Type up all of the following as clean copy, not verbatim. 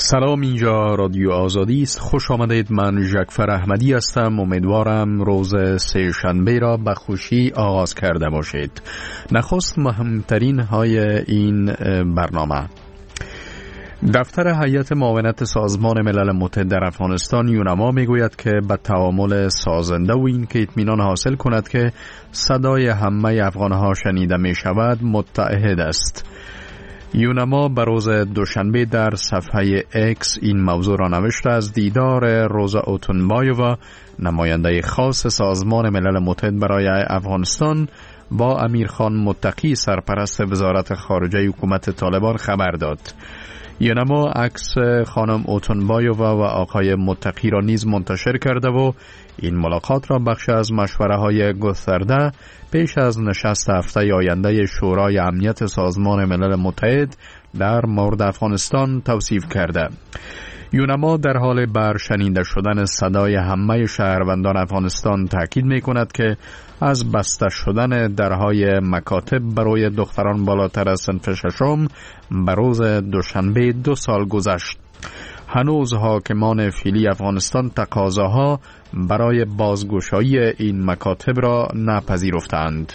سلام، اینجا رادیو آزادی است. خوش آمدید. من ژکفر احمدی هستم. امیدوارم روز سه شنبه را به خوشی آغاز کرده باشید. نخست مهمترین های این برنامه: دفتر هیئت معاونت سازمان ملل متحد در افغانستان یونما میگوید که به تعامل سازنده و این که اطمینان حاصل کند که صدای همه افغانها شنیده می شود متعهد است. یونما به روز دوشنبه در صفحه اکس این موضوع را نوشته: از دیدار روزا اوتونبایووا، نماینده خاص سازمان ملل متحد برای افغانستان، با امیرخان متقی، سرپرست وزارت خارجه حکومت طالبان خبر داد. یونما عکس خانم اوتونبایووا و آقای متقی را نیز منتشر کرده و این ملاقات را بخش از مشوره های گسترده پیش از نشست هفته آینده شورای امنیت سازمان ملل متحد در مورد افغانستان توصیف کرده. یونما در حال برشنیده شدن صدای همه شهروندان افغانستان تاکید می کند که از بسته شدن درهای مکاتب برای دختران بالاتر از صنف ششم به روز دوشنبه 2 سال گذشت. هنوز حاکمان فعلی افغانستان تقاضاها برای بازگشایی این مکاتب را نپذیرفتند.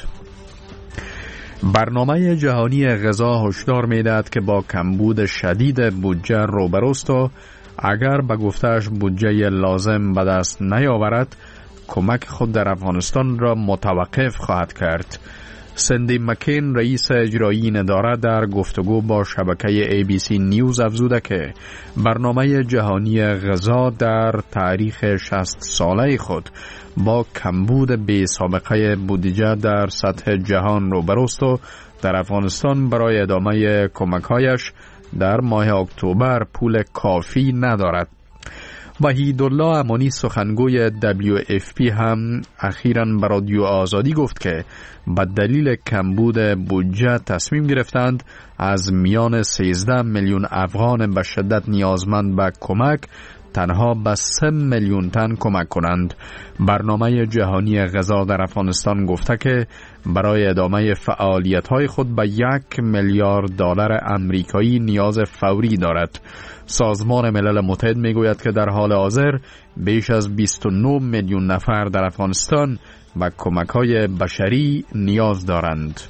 برنامه جهانی غذا هشدار می‌دهد که با کمبود شدید بودجه روبروست و اگر به گفته‌اش بودجه لازم به دست نیاورد، کمک خود در افغانستان را متوقف خواهد کرد. سندی مکین، رئیس اجرایی این اداره، در گفتگو با شبکه ABC نیوز افزوده که برنامه جهانی غذا در تاریخ 60 ساله خود با کمبود بی سابقه بودجه در سطح جهان روبروست و در افغانستان برای ادامه کمک‌هایش در ماه اکتبر پول کافی ندارد. وحیدالله امانی، سخنگوی WFP، هم اخیراً به رادیو آزادی گفت که به دلیل کمبود بودجه تصمیم گرفتند از میان 13 میلیون افغان به شدت نیازمند به کمک تنها به 3 میلیون تن کمک کنند. برنامه جهانی غذا در افغانستان گفته که برای ادامه فعالیت‌های خود به 1 میلیارد دلار آمریکایی نیاز فوری دارد. سازمان ملل متحد میگوید که در حال حاضر بیش از 29 میلیون نفر در افغانستان به کمک‌های بشری نیاز دارند.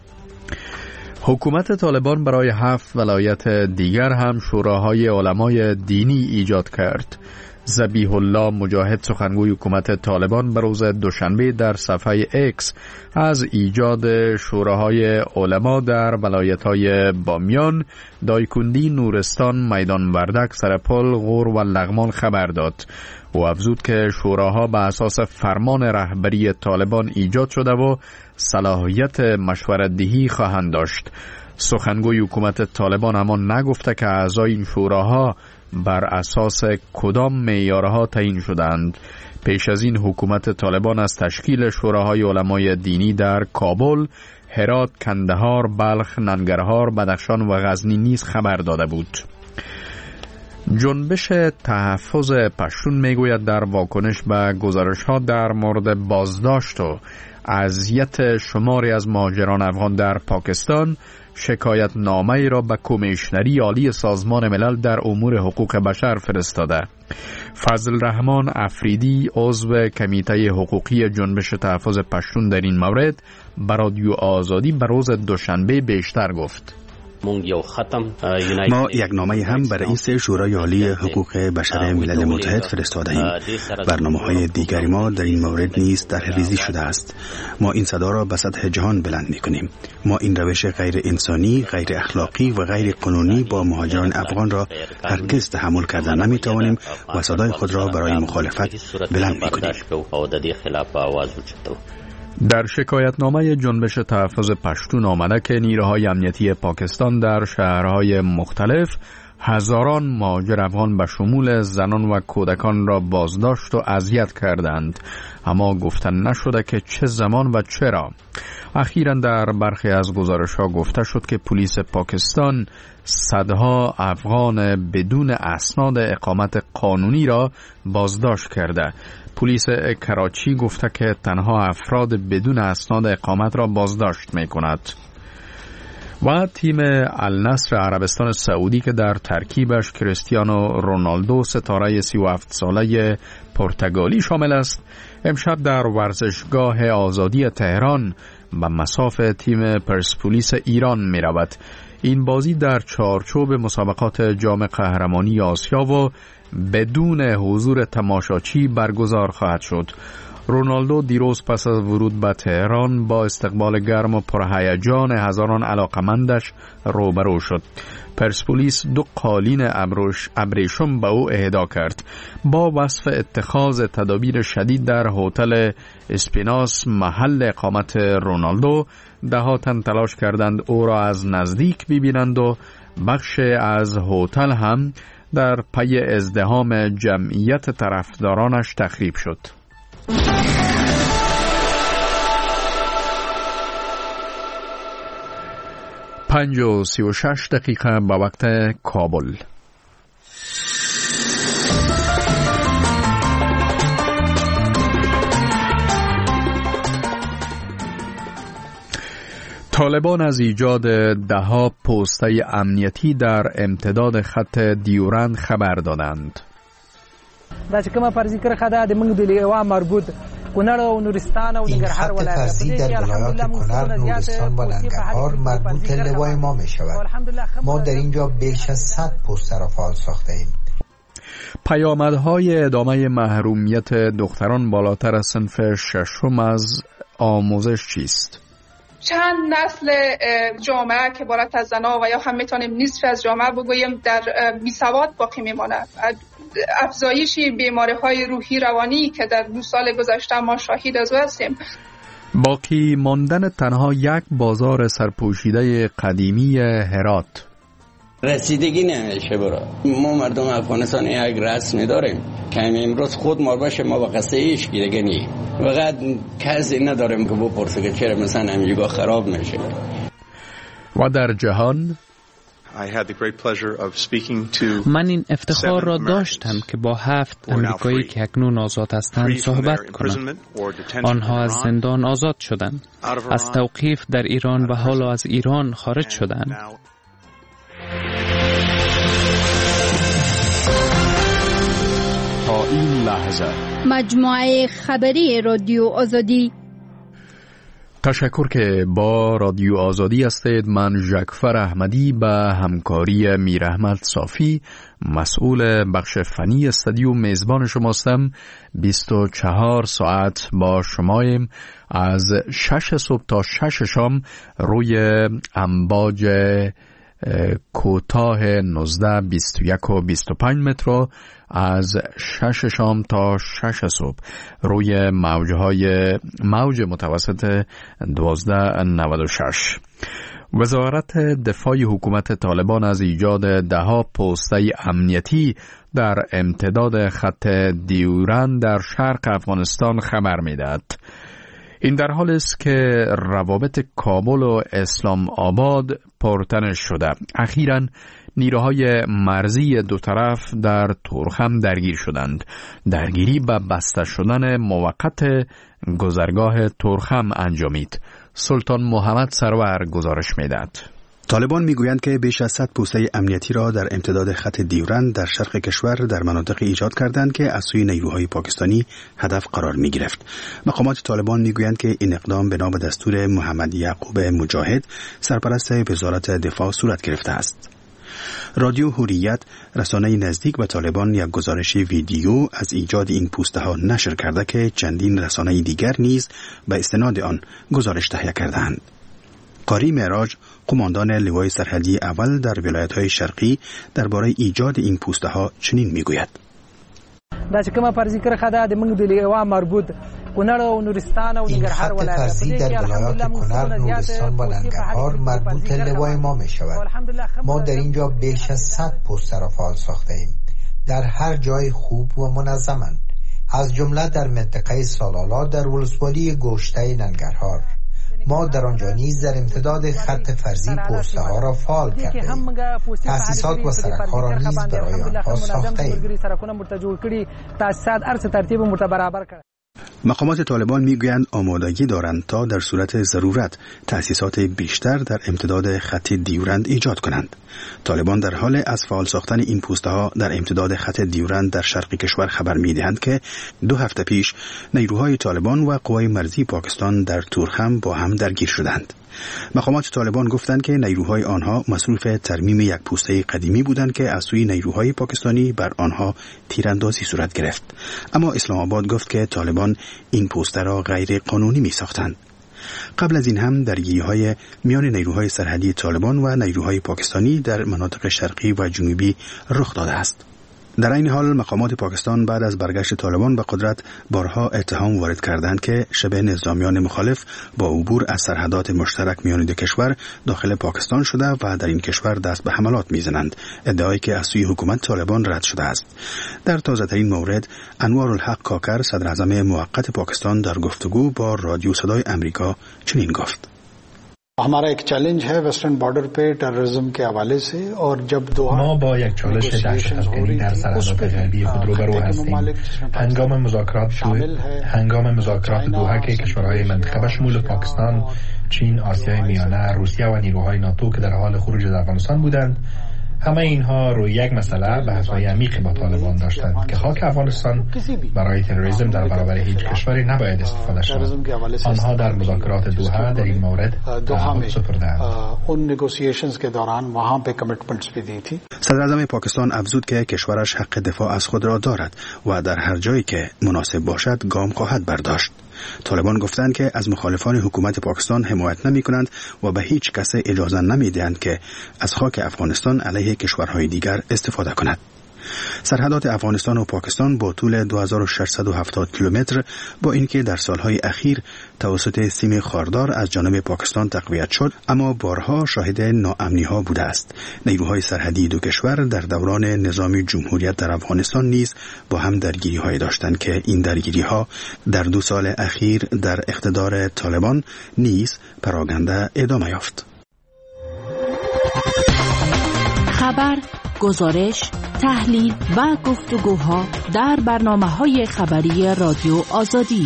حکومت طالبان برای 7 ولایت دیگر هم شوراهای علمای دینی ایجاد کرد. ذبیح الله مجاهد، سخنگوی حکومت طالبان، به روز دوشنبه در صفحه اکس از ایجاد شوراهای علما در ولایت‌های بامیان، دایکندی، نورستان، میدان وردک، سرپل، غور و لغمان خبر داد. او افزود که شوراها به اساس فرمان رهبری طالبان ایجاد شده و صلاحیت مشورت‌دهی خواهند داشت. سخنگوی حکومت طالبان اما نگفته که اعضای این شوراها بر اساس کدام معیارها تعیین شدند. پیش از این حکومت طالبان از تشکیل شوراهای علمای دینی در کابل، هرات، کندهار، بلخ، ننگرهار، بدخشان و غزنی نیز خبر داده بود. جنبش تحفظ پشتون میگوید در واکنش به گزارش‌ها در مورد بازداشت و اذیت شماری از مهاجران افغان در پاکستان، شکایت نامه را به کمیشنری عالی سازمان ملل در امور حقوق بشر فرستاده. فضل رحمان افریدی، عضو کمیته حقوقی جنبش تحفظ پشتون، در این مورد به رادیو آزادی به روز دوشنبه بیشتر گفت: ما یک نامه هم به رئیس شورای عالی حقوق بشر ملل متحد فرستاده ایم. برنامه‌های دیگری ما در این مورد نیز طرح‌ریزی شده است. ما این صدا را به سطح جهان بلند می‌کنیم. ما این روش غیر انسانی، غیر اخلاقی و غیر قانونی با مهاجران افغان را هرگز تحمل کرده نمی‌توانیم و صدای خود را برای مخالفت بلند می‌کنیم. در شکایتنامه جنبش تحفظ پشتون آمده که نیروهای امنیتی پاکستان در شهرهای مختلف هزاران مهاجر افغان به شمول زنان و کودکان را بازداشت و اذیت کردند، اما گفتن نشده که چه زمان و چرا. اخیراً در برخی از گزارش‌ها گفته شد که پلیس پاکستان صدها افغان بدون اسناد اقامت قانونی را بازداشت کرده. پلیس کراچی گفته که تنها افراد بدون اسناد اقامت را بازداشت می کند. و تیم النصر عربستان سعودی که در ترکیبش کریستیانو رونالدو ستاره 37 ساله پرتغالی شامل است، امشب در ورزشگاه آزادی تهران به مصاف تیم پرسپولیس ایران می رود. این بازی در چارچوب مسابقات جام قهرمانی آسیا و بدون حضور تماشاچی برگزار خواهد شد. رونالدو دیروز پس از ورود به تهران با استقبال گرم و پرهیجان هزاران علاقمندش روبرو شد. پرسپولیس 2 قالین ابریشم به او اهدا کرد. با وصف اتخاذ تدابیر شدید در هتل اسپیناس محل اقامت رونالدو، ده‌ها تن تلاش کردند او را از نزدیک ببینند و بخش از هتل هم در پی ازدحام جمعیت طرفدارانش تخریب شد. 5:36 به وقت کابل. طالبان از ایجاد 10 پوسته امنیتی در امتداد خط دیورند خبر دادند. دا چې کومه فرضي کرښه ده د موږ د لیوا مربوط کنړ او نورستان او ننګرهار ولایت در ولایات کنړ، نورستان و ننګرهار مربوط لیوای ما می شود. ما در اینجا بیش از 100 پوستر را فعال ساخته ایم. پیامدهای ادامه محرومیت دختران بالاتر از صنف 6 از آموزش چیست؟ چند نسل جامعه که عبارت از زنها و یا هم میتونیم نصف از جامعه بگوییم در بیسواد باقی میماند. افزایش بیماری‌های روحی روانی که در 2 سال گذشته ما شاهد از هستیم. باقی ماندن تنها یک بازار سرپوشیده قدیمی هرات. رسیدگی نمیشه برا ما مردم افغانستان یک رسمی داریم که امروز خود ما باشه ما با قصه ایش دیگه نی فقط کسی نداریم که بپرسه که چرا مثلا همینجا خراب میشه. و در جهان من این افتخار را داشتم که با 7 امریکایی که اکنون آزاد هستند صحبت کنم. آنها از زندان آزاد شدند، از توقیف در ایران و حالا از ایران خارج شدند. تا این لحظه مجموعه خبری رادیو آزادی. تشکر که با رادیو آزادی هستید. من ژکفر احمدی به همکاری میر احمد صافی مسئول بخش فنی استودیو میزبان شماستم. 24 ساعت با شماییم از 6 صبح تا 6 شام روی امواج کوتاه 19 21 و 25 متر، از 6 شام تا 6 صبح روی موج متوسط 1296. وزارت دفاع حکومت طالبان از ایجاد 10 پوسته امنیتی در امتداد خط دیورند در شرق افغانستان خبر می‌دهد. این در حال است که روابط کابل و اسلام آباد پرتنش شده. اخیراً نیروهای مرزی 2 طرف در تورخم درگیر شدند. درگیری به بسته شدن موقت گذرگاه تورخم انجامید. سلطان محمد سرور گزارش می‌دهد. طالبان میگویند که بیش از 100 پوسته امنیتی را در امتداد خط دیورند در شرق کشور در مناطق ایجاد کردند که از سوی نیروهای پاکستانی هدف قرار می گرفت. مقامات طالبان میگویند که این اقدام بنا به دستور محمد یعقوب مجاهد سرپرست وزارت دفاع صورت گرفته است. رادیو حریت رسانه نزدیک به طالبان یک گزارش ویدیو از ایجاد این پوسته ها نشر کرده که چندین رسانه دیگر نیز به استناد آن گزارش تهیه کردند. قاری معراج، قماندان لوای سرحدی اول در ولایت‌های شرقی، درباره ایجاد این پوسته ها چنین میگوید: دا چې کومه فرضي کرښه ده د موږ د لیوا مربوط کنړ او نورستان او ننګرهار ولایت. این خط فرضی در ولایات کنړ، نورستان و ننګرهار مربوط لیوای ما می شود. ما در اینجا بیش از 100 پوستر را فعال ساخته ایم. در هر جای خوب و منظماً، از جمله در منطقه سالالا در ولسوالی گوشته ننګرهار. ما در آنجا نیز در امتداد خط فرضی پوسته ها را فعال کرده ایم. تأسیسات و سرک ها را نیز برای آنها ساخته ایم. مقامات طالبان میگویند آمادگی دارند تا در صورت ضرورت تأسیسات بیشتر در امتداد خط دیورند ایجاد کنند. طالبان در حال از فعال ساختن این پوسته‌ها در امتداد خط دیورند در شرق کشور خبر می‌دهند که 2 هفته پیش نیروهای طالبان و قوای مرزی پاکستان در تورخم با هم درگیر شدند. مقامات طالبان گفتند که نیروهای آنها مصروف ترمیم یک پوسته قدیمی بودند که از سوی نیروهای پاکستانی بر آنها تیراندازی صورت گرفت. اما اسلام آباد گفت که طالبان این پوسته را غیر قانونی می ساختند. قبل از این هم درگیری‌های میان نیروهای سرحدی طالبان و نیروهای پاکستانی در مناطق شرقی و جنوبی رخ داده است. در این حال مقامات پاکستان بعد از برگشت طالبان به قدرت بارها اتهام وارد کردند که شبه نظامیان مخالف با عبور از سرحدات مشترک میان دو کشور داخل پاکستان شده و در این کشور دست به حملات میزنند، ادعایی که از سوی حکومت طالبان رد شده است. در تازه‌ترین مورد انوارالحق کاکر صدر اعظم موقت پاکستان در گفتگو با رادیو صدای امریکا چنین گفت: हमारा एक चैलेंज है वेस्टर्न बॉर्डर पे टेररिज्म के हवाले से और जब ما با یک چالش دهشت‌افکنی در سرحدات غربی خود روبرو هستیم. هنگام مذاکرات دوحه که کشورهای منطقه به شمول پاکستان، چین، آسیای میانه، روسیه و نیروهای ناتو که در حال خروج از افغانستان بودند، همه اینها روی یک مسئله بحث‌های عمیقی با طالبان داشتند که خاک افغانستان برای تروریسم در برابر هیچ کشوری نباید استفاده شود. آنها در مذاکرات دوحه در این مورد تعهد سپردند. صدر اعظم پاکستان افزود که کشورش حق دفاع از خود را دارد و در هر جایی که مناسب باشد گام خواهد برداشت. طالبان گفتند که از مخالفان حکومت پاکستان حمایت نمی کنند و به هیچ کس اجازه نمی دهند که از خاک افغانستان علیه کشورهای دیگر استفاده کند. سرحدات افغانستان و پاکستان با طول 2670 کیلومتر با اینکه در سالهای اخیر توسط سیم خاردار از جانب پاکستان تقویت شد، اما بارها شاهد ناامنی‌ها بوده است. نیروهای سرحدی دو کشور در دوران نظام جمهوریت در افغانستان نیز با هم درگیری‌های داشتند که این درگیری‌ها در 2 سال اخیر در اقتدار طالبان نیز پراگنده ادامه یافت. خبر، گزارش، تحلیل و گفتگوها در برنامه‌های خبری رادیو آزادی.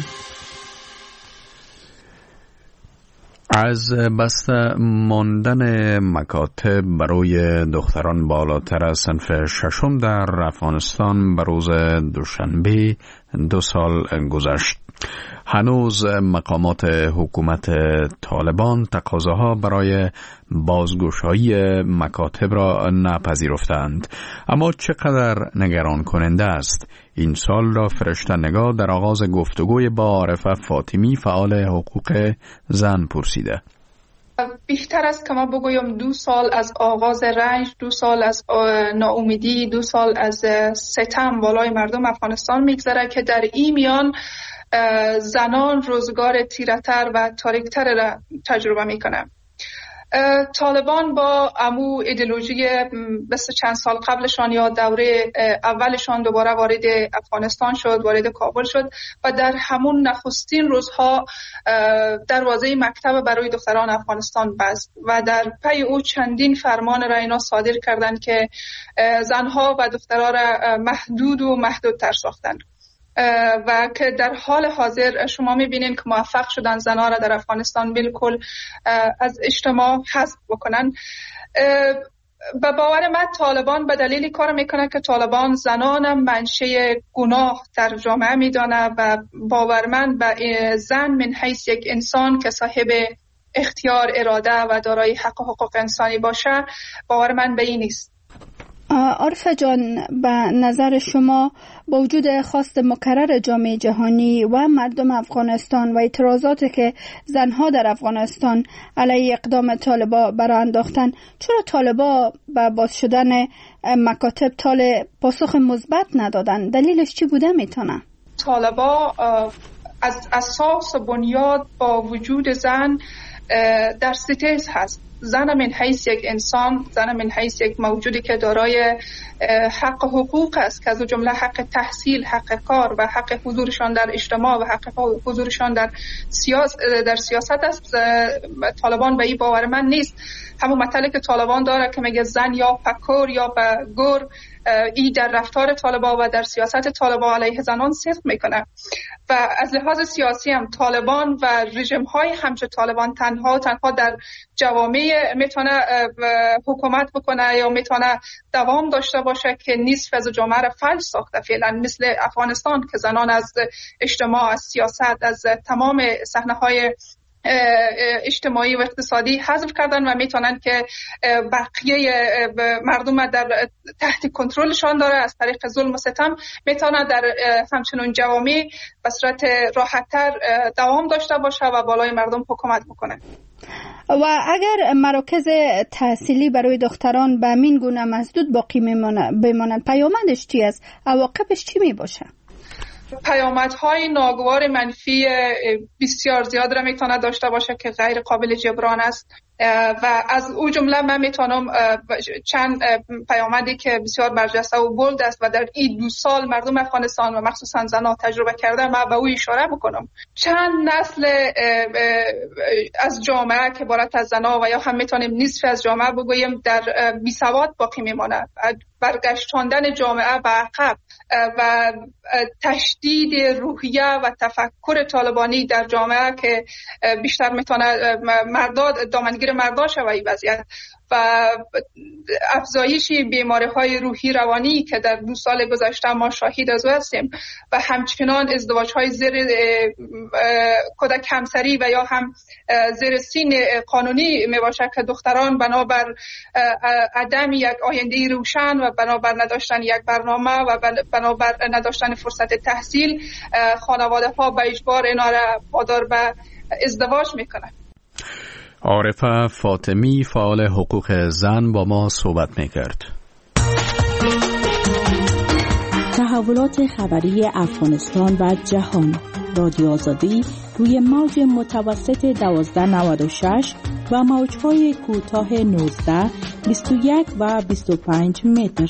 از بسته ماندن مکاتب برای دختران بالاتر از صنف 6 در افغانستان به روز دوشنبه 2 سال گذشت. هنوز مقامات حکومت طالبان تقاضاها برای بازگشایی مکاتب را نپذیرفتند. اما چقدر نگران کننده است؟ این سال را فرشته نگاه در آغاز گفتگوی با عارفه فاطمی فعال حقوق زن پرسیده. بیشتر است که ما بگویم 2 سال از آغاز رنج، 2 سال از ناامیدی، 2 سال از ستم بالای مردم افغانستان میگذره که در این میان زنان روزگار تیره‌تر و تاریک‌تر را تجربه میکنه. طالبان با امو ایدئولوژی بس چند سال قبلشان یا دوره اولشان دوباره وارد افغانستان شد، وارد کابل شد و در همون نخستین روزها دروازه مکتب برای دختران افغانستان بست و در پی او چندین فرمان را اینا صادر کردند که زنها و دخترها را محدود و محدودتر ساختند و که در حال حاضر شما میبینین که موفق شدن زنها را در افغانستان بالکل از اجتماع حذف بکنن. به باور من طالبان به دلیلی کار میکنه که طالبان زنان منشأ گناه در جامعه میدانه و باور من به زن من حیث یک انسان که صاحب اختیار، اراده و دارای حق و حقوق انسانی باشه، باور من به این نیست. عارفه جان، به نظر شما با وجود خواست مکرر جامعه جهانی و مردم افغانستان و اعتراضاتی که زنها در افغانستان علیه اقدام طالبا برآ انداختن، چرا طالبا به باز شدن مکاتب پاسخ مثبت ندادن؟ دلیلش چی بوده میتونه؟ طالبا از اساس و بنیاد با وجود زن در ستیز هست. زن من حیث یک انسان، زن من حیث یک موجودی که دارای حق و حقوق است که از جمله حق تحصیل، حق کار و حق حضورشان در اجتماع و حق حضورشان در سیاست است. طالبان به این باور من نیست. همون مطلبی که طالبان داره که میگه زن یا پکور یا به گور این در رفتار طالبان و در سیاست طالبان علیه زنان صدق میکنه و از لحاظ سیاسی هم طالبان و رژیم های همچون طالبان تنها در جوامع میتونه حکومت بکنه یا میتونه دوام داشته باشه که نصف از جامعه را فلج ساخته فعلا، مثل افغانستان که زنان از اجتماع، از سیاست، از تمام صحنه‌های اجتماعی و اقتصادی حذف کردن و میتونن که بقیه مردم در تحت کنترلشان داره از طریق ظلم و ستم میتونن در همچنین جوامع به صورت راحت‌تر دوام داشته باشه و بالای مردم حکومت بکنه. و اگر مراکز تحصیلی برای دختران به همین گونه مسدود باقی بمانند پیامدش چی است؟ عواقبش چی می باشه؟ پیامدهای ناگوار منفی بسیار زیاد را میتونه داشته باشه که غیر قابل جبران است و از او جمله من میتونم چند پیامدی که بسیار برجسته و بولد است و در این 2 سال مردم افغانستان و مخصوصا زنان تجربه کرده من به او اشاره بکنم. چند نسل از جامعه که عبارت از زنان و یا هم میتونیم نصف از جامعه بگوییم در بیسواد باقی میماند. برگشتاندن جامعه به عقب و تشدید روحیه و تفکر طالبانی در جامعه که بیشتر میتونه دامنگیر مردان شوه این وضعیت و افزایش بیماری‌های روحی روانی که در 2 سال گذشته ما شاهد از هستیم و همچنان ازدواج‌های زیر کودک همسری و یا هم زیر سن قانونی میباشه که دختران بنابر عدم یک آینده روشن و بنابر نداشتن یک برنامه و بنابر نداشتن فرصت تحصیل خانواده‌ها به اجبار اینا را وادار به ازدواج میکنن. عارفه فاطمی فعال حقوق زن با ما صحبت میکرد. تحولات خبری افغانستان و جهان، رادیو آزادی روی موج متوسط 1296 و موج‌های کوتاه 19، 21 و 25 متر.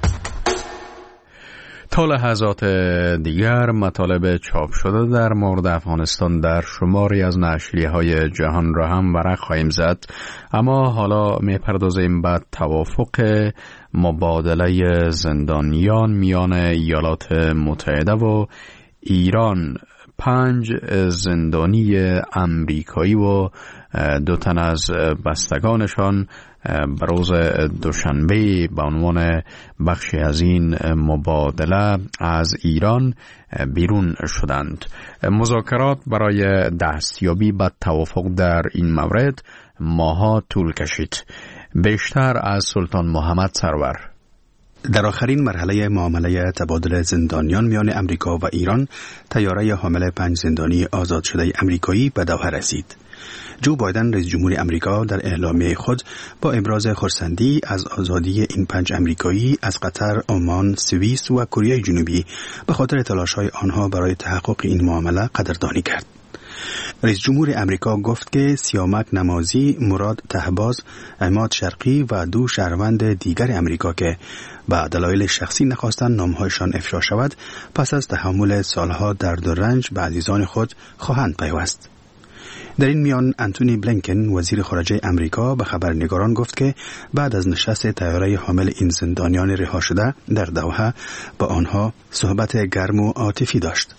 تا لحظات دیگر مطالب چاپ شده در مورد افغانستان در شماری از نشریه‌های جهان را هم ورق خواهیم زد، اما حالا می‌پردازیم به توافق مبادله زندانیان میان ایالات متحده و ایران. 5 زندانی امریکایی و 2 تن از بستگانشان روز دوشنبه به عنوان بخشی از این مبادله از ایران بیرون شدند. مذاکرات برای دستیابی به توافق در این مورد ماها طول کشید. بیشتر از سلطان محمد سرور. در آخرین مرحله معامله تبادل زندانیان میان امریکا و ایران، طیاره حامل 5 زندانی آزاد شده امریکایی به دوحه رسید. جو بایدن رئیس جمهور امریکا در اعلامیه خود با ابراز خرسندی از آزادی این 5 امریکایی از قطر، عمان، سوئیس و کره جنوبی به خاطر تلاش‌های آنها برای تحقق این معامله قدردانی کرد. رئیس جمهور امریکا گفت که سیامک نمازی، مراد طهباز، عماد شرقی و 2 شهروند دیگر امریکا که به دلایل شخصی نخواستند نامهایشان افشا شود، پس از تحمل سالها درد و رنج به عزیزان خود خواهند پیوست. در این میان انتونی بلینکن وزیر خارجه امریکا به خبرنگاران گفت که بعد از نشست طیاره حامل این زندانیان رها شده در دوحه با آنها صحبت گرم و عاطفی داشت.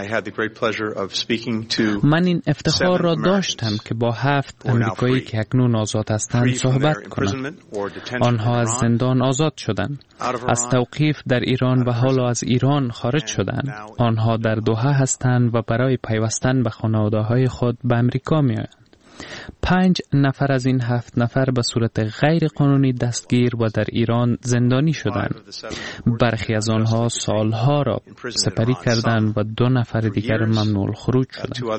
من این افتخار را داشتم که با 7 امریکایی که اکنون آزاد هستند صحبت کنم. آنها از زندان آزاد شدند، از توقیف در ایران و حالا از ایران خارج شدند. آنها در دوحه هستند و برای پیوستن به خانواده‌های خود به امریکا می‌آیند. 5 نفر از این 7 نفر به صورت غیر قانونی دستگیر و در ایران زندانی شدند. برخی از آنها سالها را سپری کردند و 2 نفر دیگر ممنوع الخروج شدند.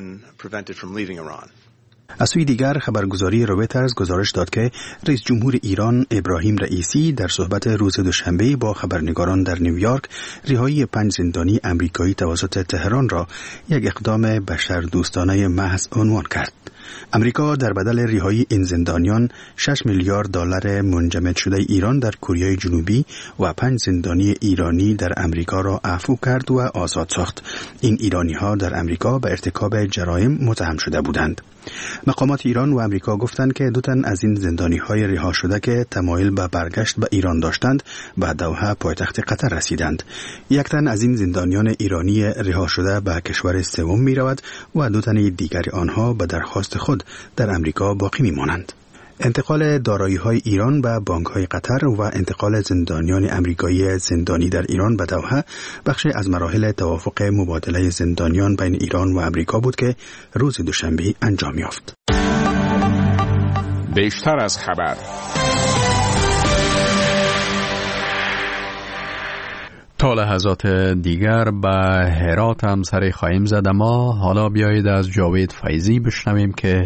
از سوی دیگر خبرگزاری رویترز گزارش داد که رئیس جمهور ایران ابراهیم رئیسی در صحبت روز دوشنبه با خبرنگاران در نیویورک رهایی 5 زندانی امریکایی توسط تهران را یک اقدام بشردوستانه محض عنوان کرد. امریکا در بدل رهایی این زندانیان 6 میلیارد دلار منجمد شده ایران در کره جنوبی و 5 زندانی ایرانی در امریکا را عفو کرد و آزاد ساخت. این ایرانی ها در امریکا به ارتکاب جرایم متهم شده بودند. مقامات ایران و امریکا گفتند که 2 تن از این زندانی های رها شده که تمایل به برگشت به ایران داشتند به دوحه پایتخت قطر رسیدند. 1 تن از این زندانیان ایرانی رها شده به کشور سوم می رود و 2 تن دیگر آنها به درخواست خود در امریکا باقی می مانند. انتقال دارایی‌های ایران به بانک‌های قطر و انتقال زندانیان امریکایی زندانی در ایران به دوحه بخشی از مراحل توافق مبادله زندانیان بین ایران و امریکا بود که روز دوشنبه انجام یافت. بیشتر از خبر. تا لحظات دیگر به هرات هم سری خواهیم زد، اما حالا بیایید از جاوید فیضی بشنویم که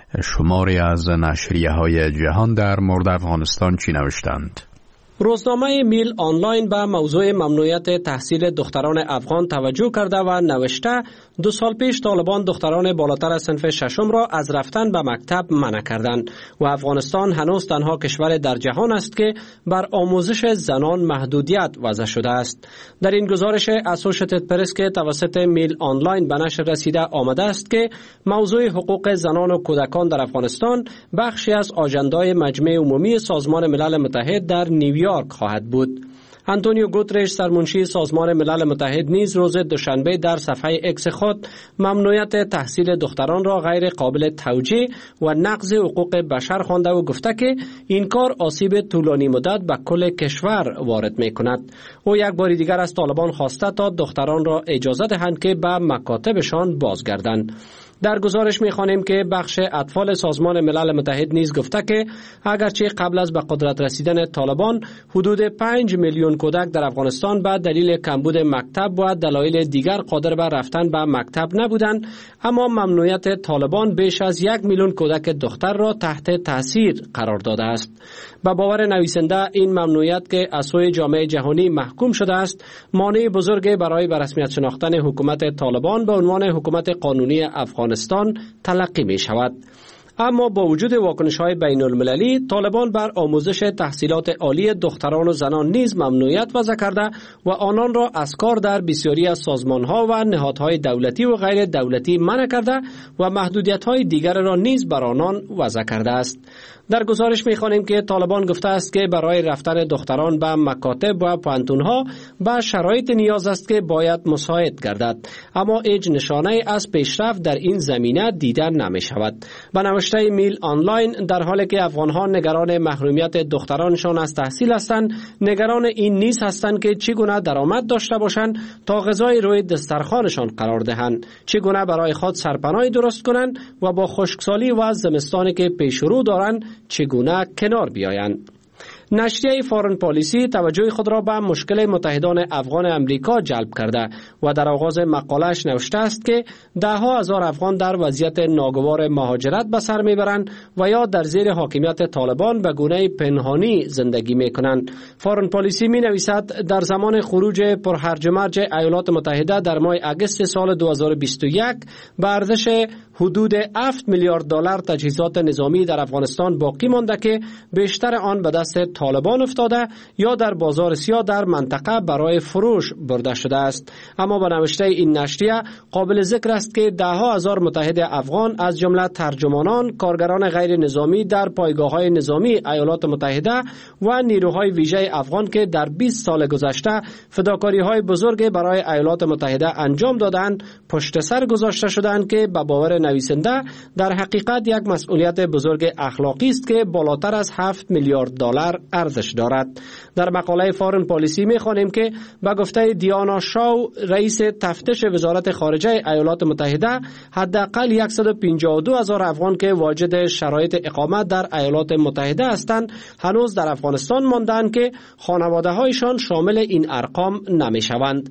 شماری از نشریه‌های جهان در مورد افغانستان چی نوشتند. روزنامه میل آنلاین به موضوع ممنوعیت تحصیل دختران افغان توجه کرده و نوشته 2 سال پیش طالبان دختران بالاتر از صنف 6 را از رفتن به مکتب منع کردند و افغانستان هنوز تنها کشور در جهان است که بر آموزش زنان محدودیت وضع شده است. در این گزارش اسوشییتد پرس که توسط میل آنلاین به نشر رسیده آمده است که موضوع حقوق زنان و کودکان در افغانستان بخشی از آژندای مجمع عمومی سازمان ملل متحد در نیویورک خواهد بود. آنتونیو گوترش سرمنشی سازمان ملل متحد نیز روز دوشنبه در صفحه اکس خود ممنوعیت تحصیل دختران را غیر قابل توجیه و نقض حقوق بشر خوانده و گفته که این کار آسیب طولانی مدت به کل کشور وارد می کند. او یک بار دیگر از طالبان خواسته تا دختران را اجازه دهند که به مکاتبشان بازگردند. در گزارش می‌خوانیم که بخش اطفال سازمان ملل متحد نیز گفته که اگرچه قبل از به قدرت رسیدن طالبان حدود 5 میلیون کودک در افغانستان به دلیل کمبود مکتب و دلایل دیگر قادر به رفتن به مکتب نبودند، اما ممنوعیت طالبان بیش از 1 میلیون کودک دختر را تحت تاثیر قرار داده است. به باور نویسنده این ممنوعیت که از سوی جامعه جهانی محکوم شده است، مانع بزرگی برای به رسمیت شناختن حکومت طالبان به عنوان حکومت قانونی افغانستان تلقی می شود. اما با وجود واکنش‌های بین‌المللی، طالبان بر آموزش تحصیلات عالی دختران و زنان نیز ممنوعیت وضع کرده و آنان را از کار در بسیاری از سازمان‌ها و نهادهای دولتی و غیر دولتی منع کرده و محدودیت‌های دیگر را نیز بر آنان وضع کرده است. در گزارش می‌خوانیم که طالبان گفته است که برای رفتن دختران به مکاتب و پانتون‌ها به شرایط نیاز است که باید مساعد گردد، اما هیچ نشانه از پیشرفت در این زمینه دیده نمی‌شود. به نوشته میل آنلاین، در حالی که افغان‌ها نگران محرومیت دخترانشان از تحصیل هستند، نگران این نیز هستند که چگونه درآمد داشته باشند تا غذای روی دسترخوانشان قرار دهند، چگونه برای خود سرپناهی درست کنند و با خشکسالی و زمستانی که پیش رو دارند چگونه کنار بیایند. نشریه فارن پالیسی توجه خود را به مشکل متحدان افغان امریکا جلب کرده و در آغاز مقالش نوشته است که 10,000 افغان در وضعیت ناگوار مهاجرت به سر میبرند و یا در زیر حاکمیت طالبان به گونه پنهانی زندگی میکنند. فارن پالیسی می نویسد در زمان خروج پرهرج و مرج ایالات متحده در ماه اگست سال 2021 به ارزش حدود 7 میلیارد دلار تجهیزات نظامی در افغانستان باقی مانده که بیشتر آن به دست طالبان افتاده یا در بازار سیاه در منطقه برای فروش برده شده است. اما به نوشته این نشریه قابل ذکر است که 10,000 متحد افغان از جمله ترجمانان، کارگران غیر نظامی در پایگاه‌های نظامی ایالات متحده و نیروهای ویژه افغان که در 20 سال گذشته فداکاری‌های بزرگ برای ایالات متحده انجام دادند، پشت سر گذاشته شدند که به باور نویسنده در حقیقت یک مسئولیت بزرگ اخلاقی است که بالاتر از 7 میلیارد دلار ارزش دارد. در مقاله فارن پالیسی می‌خوانیم که به گفته دیانا شاو، رئیس تفتیش وزارت خارجه ایالات متحده، حداقل 152,000 افغان که واجد شرایط اقامت در ایالات متحده هستند هنوز در افغانستان ماندند که خانواده‌هایشان شامل این ارقام نمی‌شوند.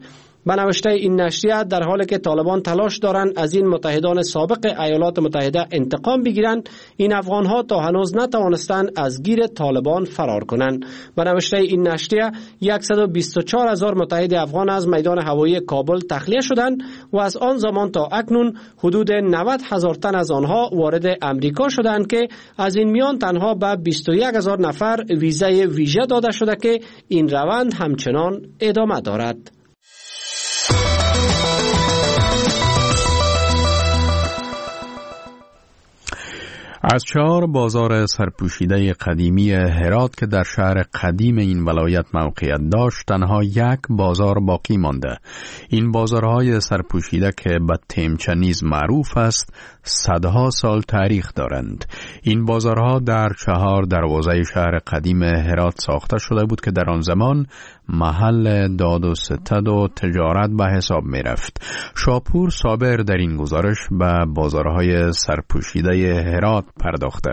به نوشته این نشریه در حالی که طالبان تلاش دارند از این متحدان سابق ایالات متحده انتقام بگیرند، این افغانها تا هنوز نتوانستند از گیر طالبان فرار کنند. به نوشته این نشریه 124,000 متحد افغان از میدان هوایی کابل تخلیه شدند و از آن زمان تا اکنون حدود 90,000 تن از آنها وارد امریکا شدند که از این میان تنها به 21,000 نفر ویزای ویژه داده شده که این روند همچنان ادامه دارد. از 4 بازار سرپوشیده قدیمی هرات که در شهر قدیم این ولایت موقعیت داشت، تنها یک بازار باقی مانده. این بازارهای سرپوشیده که به تیمچه نیز معروف است، صدها سال تاریخ دارند. این بازارها در 4 دروازه شهر قدیم هرات ساخته شده بود که در آن زمان محل داد و ستد و تجارت به حساب می رفت. شاپور صابر در این گزارش به بازارهای سرپوشیده هرات پرداخته.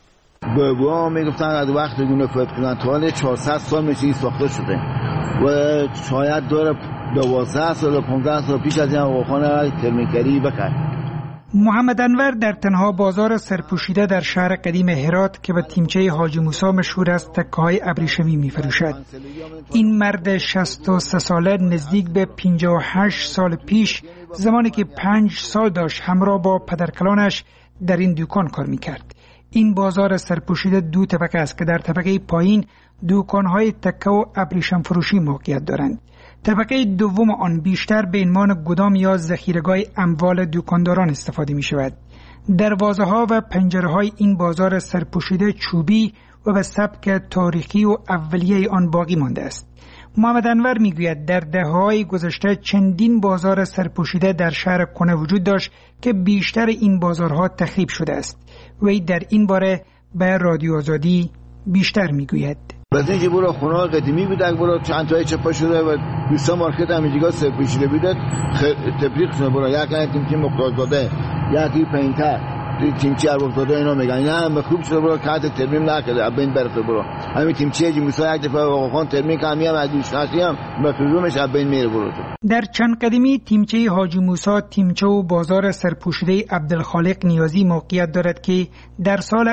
بابا میگفتن از وقت گونه فوت کردن تا حالا 400 سال میشه ساخته شده و شاید داره 12 سال و 15 سال پیش از این آقاخانه ترمیکری بکرد. محمد انور در تنها بازار سرپوشیده در شهر قدیم هرات که به تیمچه حاجی موسی مشهور است تکه‌های ابریشمی می‌فروشد. این مرد 63 ساله نزدیک به 58 سال پیش زمانی که 5 سال داشت همراه با پدرکلانش در این دکان کار می‌کرد. این بازار سرپوشیده 2 طبقه است که در طبقه پایین دکان‌های تکه و ابریشم فروشی موقعیت دارند. طبقه دوم آن بیشتر به عنوان گدام یا ذخیره‌گاه اموال دکانداران استفاده می شود. دروازه ها و پنجره های این بازار سرپوشیده چوبی و به سبک تاریخی و اولیه آن باقی مانده است. محمد انور می گوید در دهه‌های گذشته چندین بازار سرپوشیده در شهر کنه وجود داشت که بیشتر این بازارها تخریب شده است. وی در این باره به رادیو آزادی بیشتر می گوید. بعد اینکه برو خونه قدیمی بود، برو چند تای چپا شده و دوستا مارکت همینجا سرپوشیده بود، تبریک کنه برو یک تیم مقدار داده، یکی پینتر تیمچه ارباب داده اینا میگن نه خوب شده برو کارت ترمیم نکرده ابین برفته برو همین تیمچه جی موسی یک دفعه آقاخان ترمیم که همین از دوشناسی هم مفرومش ابین میره برو. در چند قدیمی تیمچه حاجی موسی تیمچه و بازار سرپوشیده عبدالخالق نیازی موقعیت دارد که در سال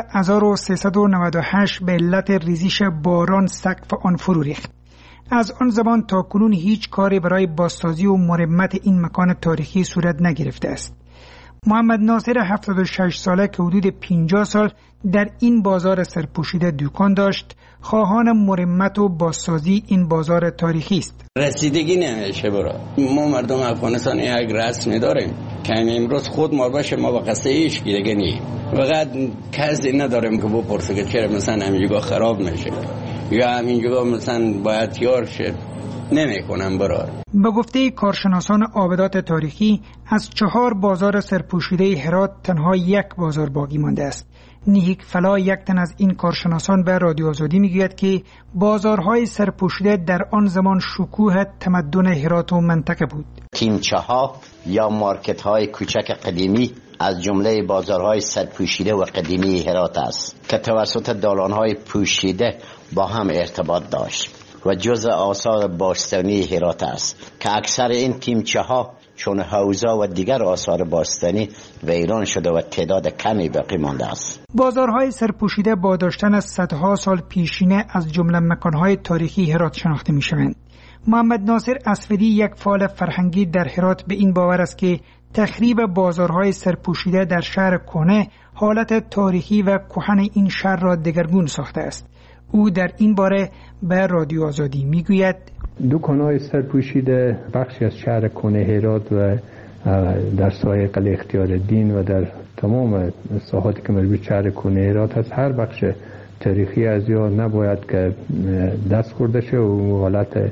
1398 به علت ریزش باران سقف آن فرو ریخت. از آن زمان تا کنون هیچ کاری برای بازسازی و مرمت این مکان تاریخی صورت نگرفته است. محمد ناصر 76 ساله که حدود 50 سال در این بازار سرپوشیده دکان داشت، خواهان مرمت و بازسازی این بازار تاریخی است. رسیدگی نمیشه برا ما مردم افغانستان یک رسمی داریم که امروز خود ما باشه ما با قصه ایش دیگه نی فقط کسی نداریم که بپرسه که چرا مثلا همینجا خراب میشه یا همینجا مثلا باید تیار شه نمیکنم برار. به گفته کارشناسان آبدات تاریخی از 4 بازار سرپوشیده هرات تنها یک بازار باقی مانده است. نیک فلا یک تن از این کارشناسان به رادیو آزادی میگوید که بازارهای سرپوشیده در آن زمان شکوه تمدن هرات و منطقه بود. تیمچه ها یا مارکت های کوچک قدیمی از جمله بازارهای سرپوشیده و قدیمی هرات است که توسط دالان های پوشیده با هم ارتباط داشت و جزء آثار باستانی هرات است که اکثر این تیمچه ها چون حوزه و دیگر آثار باستانی ویران شده و تعداد کمی باقی مانده است. بازارهای سرپوشیده با داشتن صدها سال پیشینه از جمله مکانهای تاریخی هرات شناخته می شوند. محمد ناصر اسفدی یک فعال فرهنگی در هرات به این باور است که تخریب بازارهای سرپوشیده در شهر کنه حالت تاریخی و کهن این شهر را دگرگون ساخته است. او در این باره به رادیو آزادی میگوید دکان‌های سرپوشیده بخشی از شهر کنه هرات و در سایه قلعه اختیارالدین و در تمام ساحاتی که مربوط شهر کنه هرات هست هر بخش تاریخی از یا نباید که دست خورده شه و حالت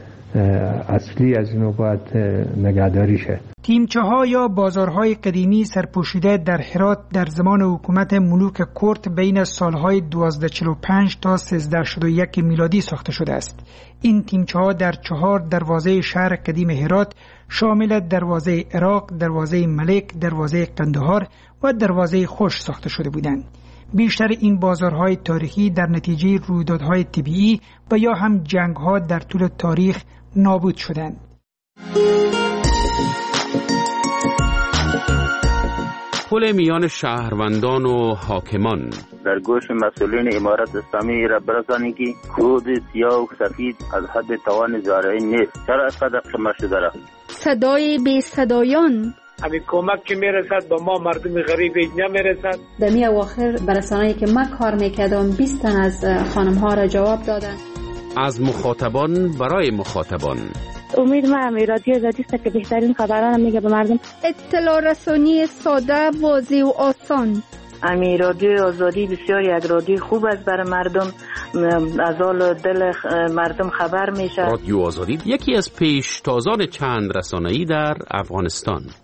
اصلی از اینو باید نگهداری شه. تیمچه ها یا بازارهای قدیمی سرپوشیده در هرات در زمان حکومت ملوک کرد بین سالهای 1245 تا 1361 میلادی ساخته شده است. این تیمچه ها در 4 دروازه شهر قدیم هرات شامل دروازه عراق، دروازه ملک، دروازه قندهار و دروازه خوش ساخته شده بودند. بیشتر این بازارهای تاریخی در نتیجه رویدادهای طبیعی و یا هم جنگ‌ها در طول تاریخ نابود شدند. پل میان شهروندان و حاکمان در گوش مسئولین امارت اسلامی را برسانی که کود سیاه و سفید از حد توان زارعی نیست. چرا از قدر شما شده را؟ صدای بی صدایان همین کمک که میرسد با ما مردم غریب نمیرسد. در می اواخر برسانه‌ای که من کار میکردم 20 تن از خانم ها را جواب دادن. از مخاطبان برای مخاطبان. امید من رادیو آزادی است که بهترین خبران میگه به مردم. اطلاع رسانی ساده، واضح و آسان. رادیو آزادی بسیار یک رادیو خوب است برای مردم، از حال دل مردم خبر میشه. رادیو آزادی یکی از پیشتازان چند رسانه‌ای در افغانستان.